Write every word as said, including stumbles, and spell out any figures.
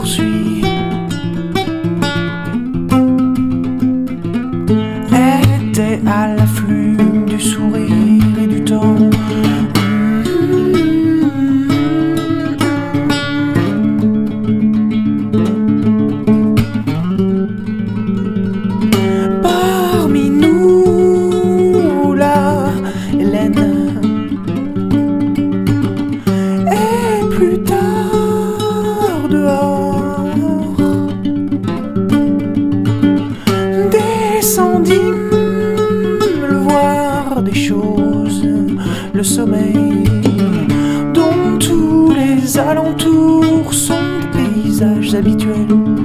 poursuit. Elle était à l'afflux du sourire et du temps. Parmi nous, la Hélène. Et plus tard dehors, descendîmes le voir des choses, le sommeil dont tous les alentours sont des paysages habituels.